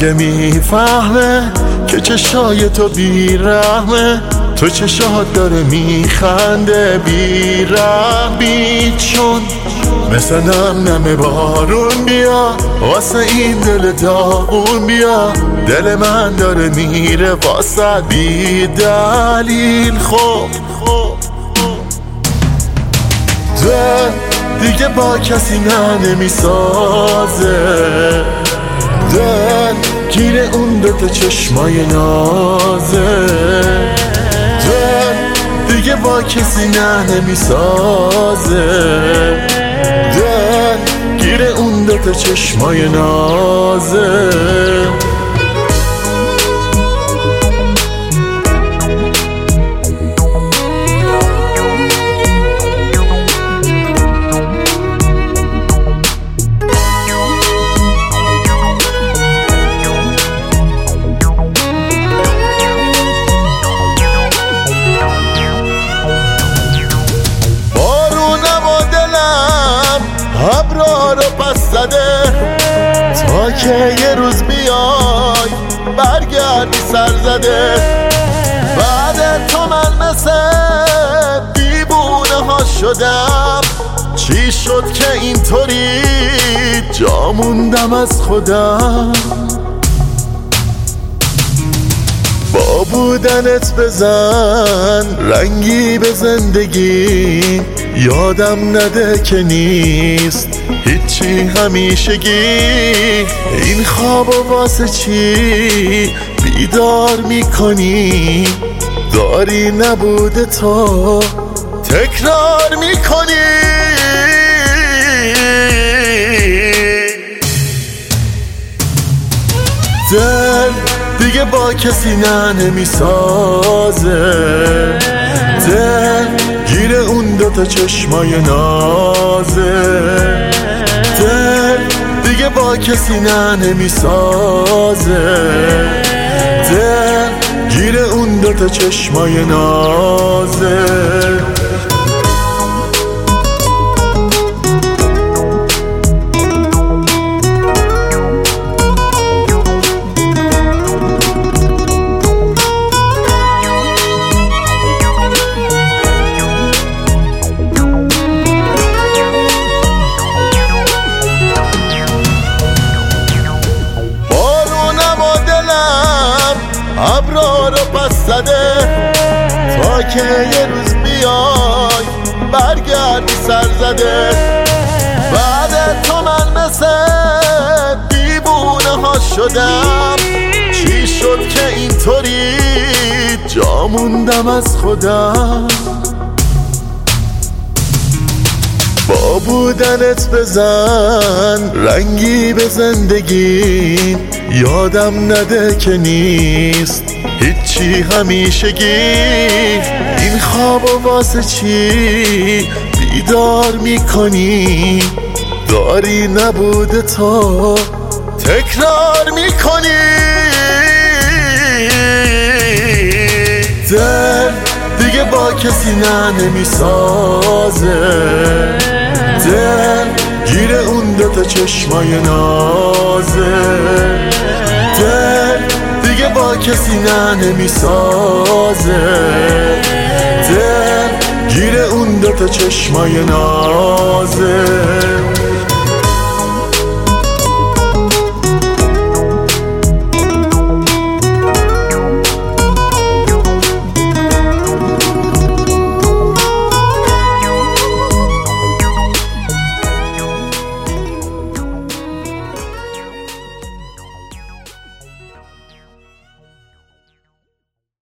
دیگه میفهمه که چشای تو بیرحمه، تو چشات داره میخنده بیرحمی، چون مثل نم بارون بیا واسه این دل داغون بیا، دل من داره میره واسه بی دلیل. خب دل دیگه با کسی نمیسازه، دل گیر اون دوتا چشمای نازه، دل دیگه با کسی نمیسازه، دل گیر اون دوتا چشمای نازه. ابرا رو پس زده تا که یه روز بیای برگردی سر زده، بعد تو من مثل دیوونه ها شدم، چی شد که اینطوری جا موندم از خودم، با بودنت بزن رنگی به زندگی، یادم نده که نیست هیچی همیشگی، این خوابو واسه چی بیدار میکنی، داری نبوده تو تکرار میکنی. دل دیگه با کسی نمیسازه، دل گیر اون دوتا چشمای نازه، دل دیگه با کسی نمیسازه، دل گیر اون دوتا چشمای نازه. ابرا رو پس زده تا که یه روز بیای برگردی سر زده، بعد تو من مثل دیوونه ها شدم، چی شد که اینطوری جا موندم از خودم، با بودنت بزن رنگی به زندگی، یادم نده که نیست هیچی همیشگی، این خوابو واسه چی بیدار میکنی، داری نبوده تو تکرار میکنی. دل دیگه با کسی نمیسازه، دل گیر اون دوتا چشمای نازه، دل دیگه با کسی نمیسازه، دل گیر اون دوتا چشمای نازه.